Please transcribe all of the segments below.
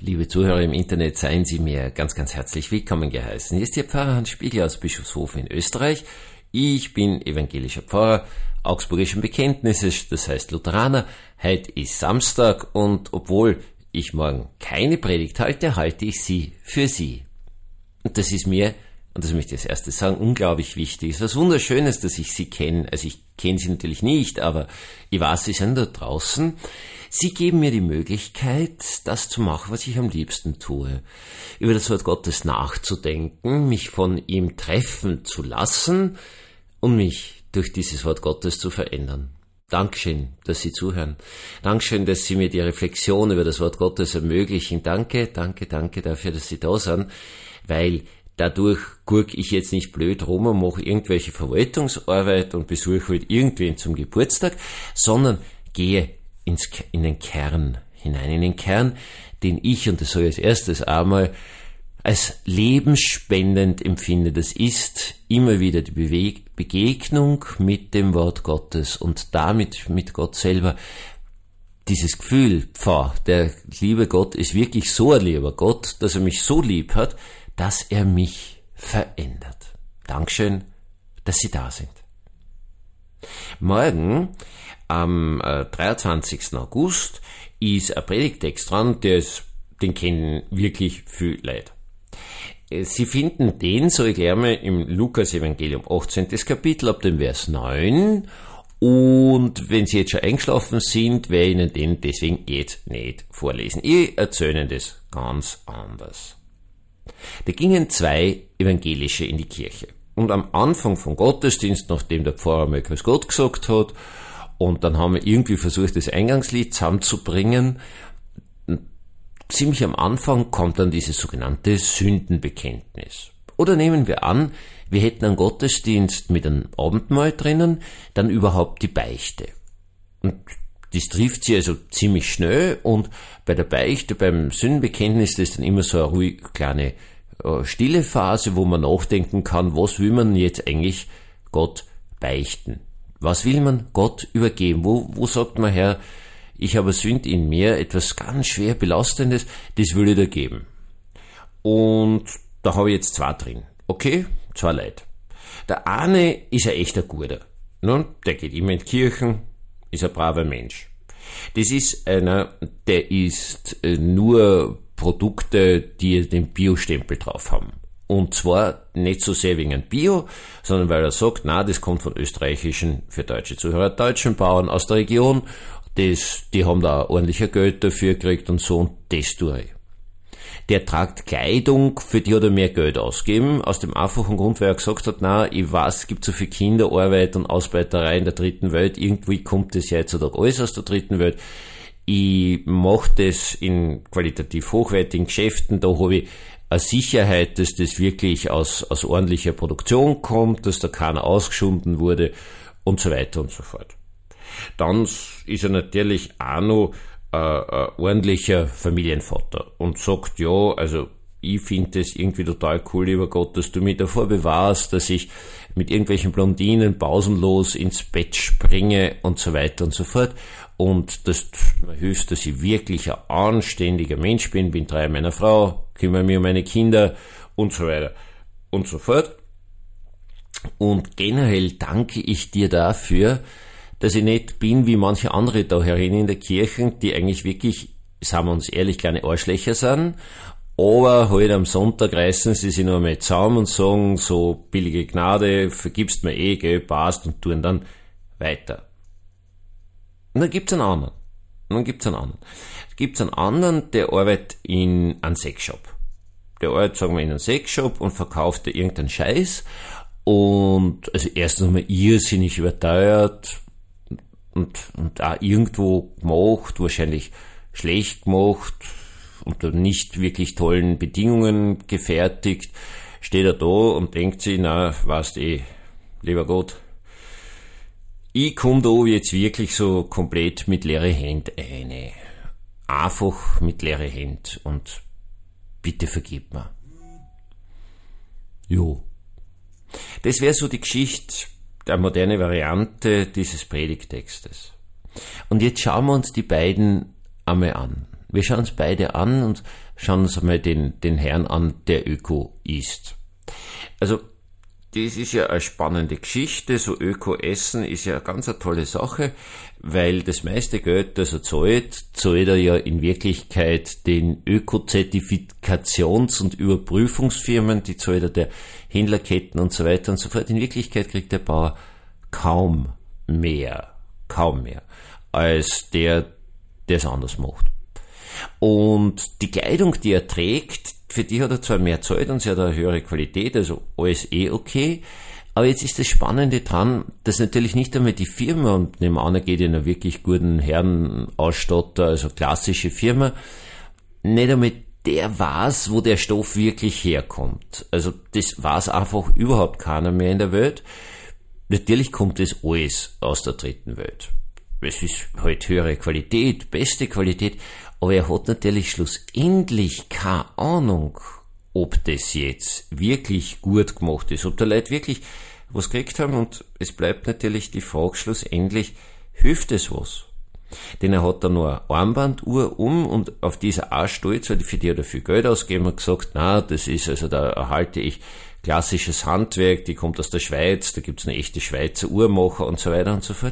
Liebe Zuhörer im Internet, seien Sie mir ganz, ganz herzlich willkommen geheißen. Hier ist Ihr Pfarrer Hans Spiegel aus Bischofshofen in Österreich. Ich bin evangelischer Pfarrer augsburgischen Bekenntnisses, das heißt Lutheraner. Heute ist Samstag und obwohl ich morgen keine Predigt halte, halte ich sie für Sie. Und das ist mir, und das möchte ich als erstes sagen, unglaublich wichtig. Es ist was Wunderschönes, dass ich Sie kenne. Also ich kenne Sie natürlich nicht, aber ich weiß, Sie sind da draußen. Sie geben mir die Möglichkeit, das zu machen, was ich am liebsten tue. Über das Wort Gottes nachzudenken, mich von ihm treffen zu lassen und mich durch dieses Wort Gottes zu verändern. Dankeschön, dass Sie zuhören. Dankeschön, dass Sie mir die Reflexion über das Wort Gottes ermöglichen. Danke dafür, dass Sie da sind, weil dadurch guck ich jetzt nicht blöd rum und mache irgendwelche Verwaltungsarbeit und besuche halt irgendwen zum Geburtstag, sondern gehe in den Kern hinein, in den Kern, den ich, und das soll ich als erstes einmal, als lebensspendend empfinde. Das ist immer wieder die Begegnung mit dem Wort Gottes und damit mit Gott selber. Dieses Gefühl, der liebe Gott ist wirklich so ein lieber Gott, dass er mich so lieb hat, dass er mich verändert. Dankeschön, dass Sie da sind. Morgen, am 23. August, ist ein Predigtext dran, den kennen wirklich viel Leute. Sie finden den, so ich lerne, im Lukas-Evangelium 18. Kapitel ab dem Vers 9. Und wenn Sie jetzt schon eingeschlafen sind, werde ich Ihnen den deswegen jetzt nicht vorlesen. Ich erzähle Ihnen das ganz anders. Da gingen zwei Evangelische in die Kirche. Und am Anfang vom Gottesdienst, nachdem der Pfarrer mal Grüß Gott gesagt hat, und dann haben wir irgendwie versucht, das Eingangslied zusammenzubringen. Ziemlich am Anfang kommt dann dieses sogenannte Sündenbekenntnis. Oder nehmen wir an, wir hätten einen Gottesdienst mit einem Abendmahl drinnen, dann überhaupt die Beichte. Und das trifft sie also ziemlich schnell und bei der Beichte, beim Sündenbekenntnis, das ist dann immer so eine ruhig kleine stille Phase, wo man nachdenken kann, was will man jetzt eigentlich Gott beichten? Was will man Gott übergeben? Wo sagt man, Herr, ich habe Sünde in mir, etwas ganz schwer Belastendes, das will ich dir geben. Und da habe ich jetzt zwei drin. Okay, zwei Leute. Der eine ist ein echter Guter. Der geht immer in die Kirchen, ist ein braver Mensch. Das ist einer, der isst nur Produkte, die den Bio-Stempel drauf haben. Und zwar nicht so sehr wegen Bio, sondern weil er sagt, das kommt von österreichischen, für deutsche Zuhörer, deutschen Bauern aus der Region, die haben da ordentlicher Geld dafür gekriegt und so, und das tue ich. Der tragt Kleidung, für die hat er mehr Geld ausgegeben, aus dem einfachen Grund, weil er gesagt hat, ich weiß, es gibt so viel Kinderarbeit und Ausbeuterei in der dritten Welt, irgendwie kommt das ja heutzutage alles aus der dritten Welt. Ich mache das in qualitativ hochwertigen Geschäften, da habe ich eine Sicherheit, dass das wirklich aus ordentlicher Produktion kommt, dass da keiner ausgeschunden wurde und so weiter und so fort. Dann ist er natürlich auch noch ein ordentlicher Familienvater und sagt, also ich finde es irgendwie total cool, lieber Gott, dass du mich davor bewahrst, dass ich mit irgendwelchen Blondinen pausenlos ins Bett springe und so weiter und so fort. Und dass du mir hilfst, dass ich wirklich ein anständiger Mensch bin treu meiner Frau, kümmere mich um meine Kinder und so weiter und so fort. Und generell danke ich dir dafür, dass ich nicht bin wie manche andere da herin in der Kirche, die eigentlich wirklich, sagen wir uns ehrlich, kleine Arschlöcher sind, aber halt am Sonntag reißen sie sich noch einmal zusammen und sagen, so billige Gnade, vergibst mir gell, passt, und tun dann weiter. Und dann gibt's einen anderen. Es gibt einen anderen, der arbeitet in einem Sexshop. Der arbeitet, sagen wir, in einem Sexshop und verkauft da irgendeinen Scheiß. Und, also erstens einmal irrsinnig überteuert und auch irgendwo gemacht, wahrscheinlich schlecht gemacht, unter nicht wirklich tollen Bedingungen gefertigt, steht er da und denkt sich, weißt lieber Gott, ich komme da jetzt wirklich so komplett mit leere Hände rein. Einfach mit leere Hände und bitte vergib mir. Jo. Das wäre so die Geschichte, der moderne Variante dieses Predigtextes. Und jetzt schauen wir uns die beiden einmal an. Wir schauen uns beide an und schauen uns einmal den Herrn an, der Öko isst. Also, das ist ja eine spannende Geschichte. So Öko-Essen ist ja eine ganz eine tolle Sache, weil das meiste Geld, das er zahlt er ja in Wirklichkeit den Öko-Zertifikations- und Überprüfungsfirmen, die zahlt er der Händlerketten und so weiter und so fort. In Wirklichkeit kriegt der Bauer kaum mehr, als der es anders macht. Und die Kleidung, die er trägt, für die hat er zwar mehr Zeit und sie hat eine höhere Qualität, also alles okay, aber jetzt ist das Spannende dran, dass natürlich nicht einmal die Firma, und nebenan geht in einer wirklich guten Herrenausstatter, also klassische Firma, nicht einmal der weiß, wo der Stoff wirklich herkommt. Also das weiß einfach überhaupt keiner mehr in der Welt. Natürlich kommt das alles aus der dritten Welt. Es ist halt höhere Qualität, beste Qualität, aber er hat natürlich schlussendlich keine Ahnung, ob das jetzt wirklich gut gemacht ist, ob die Leute wirklich was gekriegt haben, und es bleibt natürlich die Frage schlussendlich, hilft es was? Denn er hat da nur eine Armbanduhr und auf dieser auch stolz, weil für die hat er viel Geld ausgegeben und gesagt, na, das ist, also da erhalte ich klassisches Handwerk, die kommt aus der Schweiz, da gibt's eine echte Schweizer Uhrmacher und so weiter und so fort.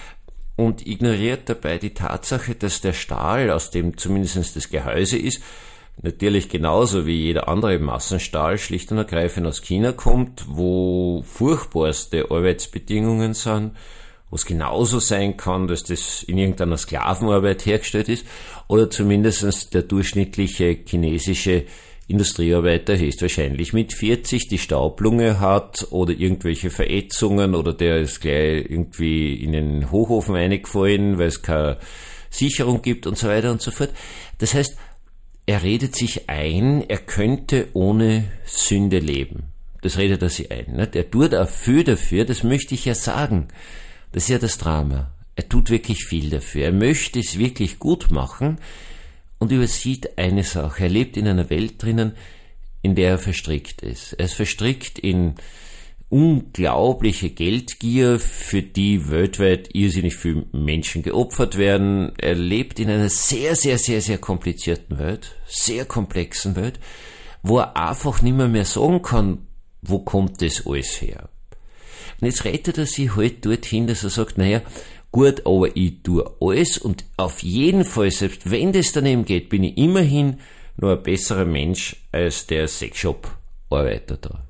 Und ignoriert dabei die Tatsache, dass der Stahl, aus dem zumindest das Gehäuse ist, natürlich genauso wie jeder andere Massenstahl schlicht und ergreifend aus China kommt, wo furchtbarste Arbeitsbedingungen sind, wo es genauso sein kann, dass das in irgendeiner Sklavenarbeit hergestellt ist, oder zumindest der durchschnittliche chinesische Industriearbeiter höchstwahrscheinlich mit 40 die Staublunge hat oder irgendwelche Verätzungen, oder der ist gleich irgendwie in den Hochofen eingefallen, weil es keine Sicherung gibt und so weiter und so fort. Das heißt, er redet sich ein, er könnte ohne Sünde leben. Das redet er sich ein. Nicht? Er tut auch viel dafür, das möchte ich ja sagen. Das ist ja das Drama. Er tut wirklich viel dafür. Er möchte es wirklich gut machen und übersieht eine Sache. Er lebt in einer Welt drinnen, in der er verstrickt ist. Er ist verstrickt in unglaubliche Geldgier, für die weltweit irrsinnig viele Menschen geopfert werden. Er lebt in einer sehr, sehr, sehr, sehr komplizierten Welt, sehr komplexen Welt, wo er einfach nicht mehr sagen kann, wo kommt das alles her. Und jetzt rettet er sich halt dorthin, dass er sagt, naja, gut, aber ich tue alles und auf jeden Fall, selbst wenn das daneben geht, bin ich immerhin nur ein besserer Mensch als der Sexshop-Arbeiter da.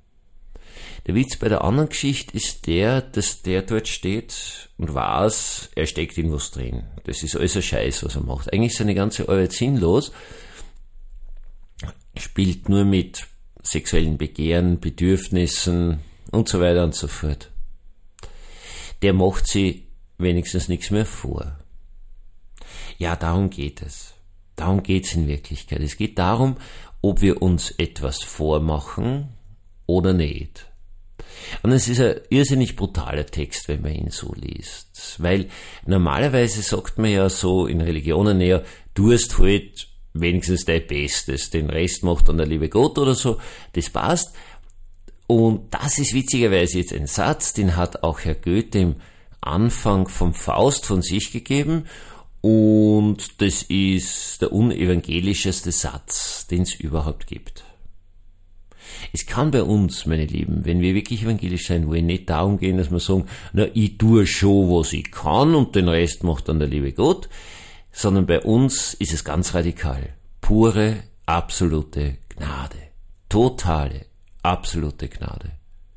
Der Witz bei der anderen Geschichte ist der, dass der dort steht und weiß, er steckt in was drin. Das ist alles ein Scheiß, was er macht. Eigentlich ist seine ganze Arbeit sinnlos. Spielt nur mit sexuellen Begehren, Bedürfnissen und so weiter und so fort. Der macht sie wenigstens nichts mehr vor. Ja, darum geht es. Darum geht es in Wirklichkeit. Es geht darum, ob wir uns etwas vormachen oder nicht. Und es ist ein irrsinnig brutaler Text, wenn man ihn so liest. Weil normalerweise sagt man ja so in Religionen eher, du hast halt wenigstens dein Bestes, den Rest macht dann der liebe Gott oder so, das passt. Und das ist witzigerweise jetzt ein Satz, den hat auch Herr Goethe im Anfang vom Faust von sich gegeben, und das ist der unevangelischste Satz, den es überhaupt gibt. Es kann bei uns, meine Lieben, wenn wir wirklich evangelisch sein wollen, nicht darum gehen, dass wir sagen, na, ich tue schon, was ich kann und den Rest macht dann der liebe Gott, sondern bei uns ist es ganz radikal. Pure, absolute Gnade. Totale, absolute Gnade.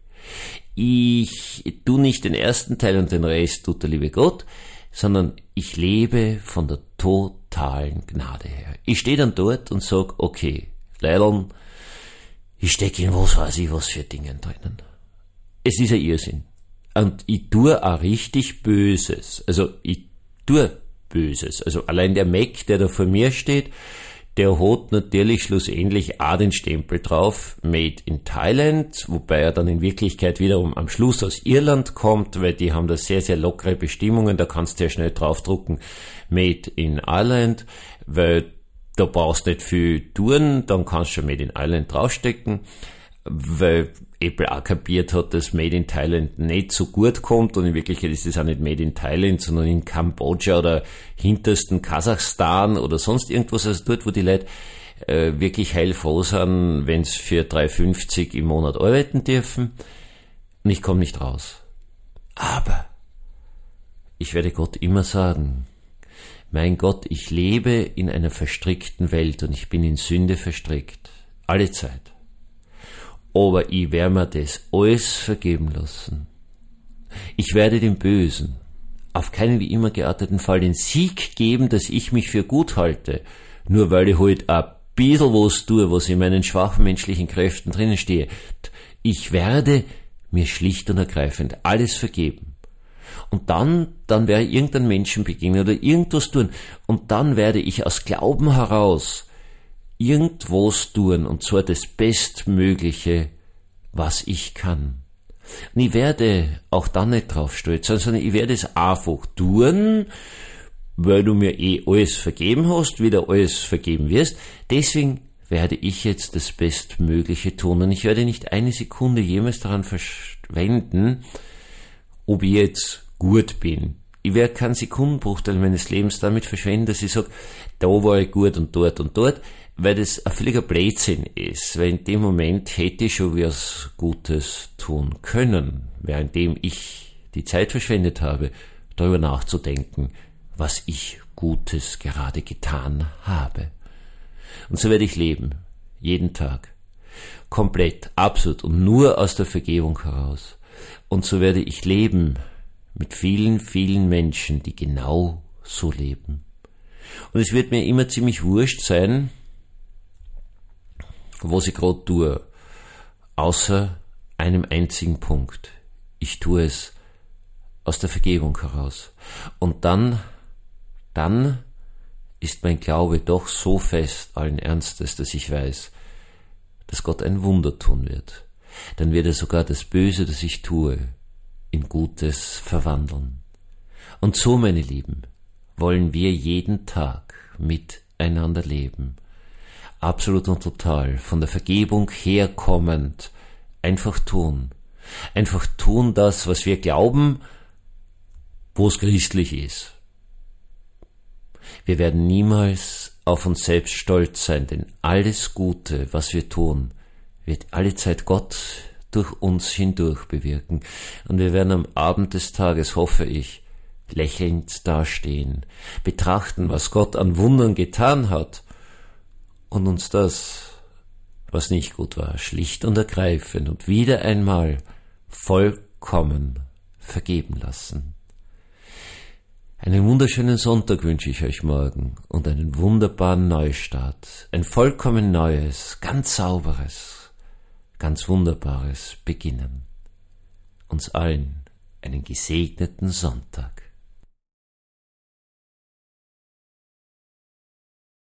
Ich tue nicht den ersten Teil und den Rest tut der liebe Gott, sondern ich lebe von der totalen Gnade her. Ich stehe dann dort und sag, okay, Leilern, ich stecke in was weiß ich was für Dingen drinnen. Es ist ein Irrsinn. Und ich tue auch richtig Böses. Also ich tue Böses. Also allein der Mac, der da vor mir steht, der hat natürlich schlussendlich auch den Stempel drauf, Made in Thailand, wobei er dann in Wirklichkeit wiederum am Schluss aus Irland kommt, weil die haben da sehr, sehr lockere Bestimmungen, da kannst du ja schnell draufdrucken, Made in Ireland, weil da brauchst du nicht viel tun, dann kannst du schon Made in Ireland draufstecken. weil Apple auch kapiert hat, dass Made in Thailand nicht so gut kommt, und in Wirklichkeit ist es auch nicht Made in Thailand, sondern in Kambodscha oder hintersten Kasachstan oder sonst irgendwas, also dort, wo die Leute wirklich heilfroh sind, wenn sie für 3,50 im Monat arbeiten dürfen, und ich komme nicht raus. Aber ich werde Gott immer sagen, mein Gott, ich lebe in einer verstrickten Welt und ich bin in Sünde verstrickt. Alle Zeit. Aber ich werde mir das alles vergeben lassen. Ich werde dem Bösen auf keinen wie immer gearteten Fall den Sieg geben, dass ich mich für gut halte, nur weil ich halt ein bisschen was tue, was in meinen schwachen menschlichen Kräften drinnen stehe. Ich werde mir schlicht und ergreifend alles vergeben. Und dann werde ich irgendeinem Menschen begegnen oder irgendwas tun, und dann werde ich aus Glauben heraus irgendwas tun, und zwar das Bestmögliche, was ich kann. Und ich werde auch dann nicht drauf stolz sein, sondern ich werde es einfach tun, weil du mir alles vergeben hast, wieder alles vergeben wirst. Deswegen werde ich jetzt das Bestmögliche tun, und ich werde nicht eine Sekunde jemals daran verschwenden, ob ich jetzt gut bin. Ich werde keinen Sekundenbruchteil meines Lebens damit verschwenden, dass ich sage, da war ich gut und dort, weil das ein völliger Blödsinn ist, weil in dem Moment hätte ich schon was Gutes tun können, währenddem ich die Zeit verschwendet habe, darüber nachzudenken, was ich Gutes gerade getan habe. Und so werde ich leben, jeden Tag, komplett, absolut und nur aus der Vergebung heraus. Und so werde ich leben mit vielen, vielen Menschen, die genau so leben. Und es wird mir immer ziemlich wurscht sein, was ich gerade tue, außer einem einzigen Punkt. Ich tue es aus der Vergebung heraus. Und dann ist mein Glaube doch so fest, allen Ernstes, dass ich weiß, dass Gott ein Wunder tun wird. Dann wird er sogar das Böse, das ich tue, in Gutes verwandeln. Und so, meine Lieben, wollen wir jeden Tag miteinander leben. Absolut und total, von der Vergebung herkommend, einfach tun. Einfach tun das, was wir glauben, wo es christlich ist. Wir werden niemals auf uns selbst stolz sein, denn alles Gute, was wir tun, wird alle Zeit Gott durch uns hindurch bewirken. Und wir werden am Abend des Tages, hoffe ich, lächelnd dastehen, betrachten, was Gott an Wundern getan hat, und uns das, was nicht gut war, schlicht und ergreifend und wieder einmal vollkommen vergeben lassen. Einen wunderschönen Sonntag wünsche ich euch morgen und einen wunderbaren Neustart, ein vollkommen neues, ganz sauberes, ganz wunderbares Beginnen. Uns allen einen gesegneten Sonntag.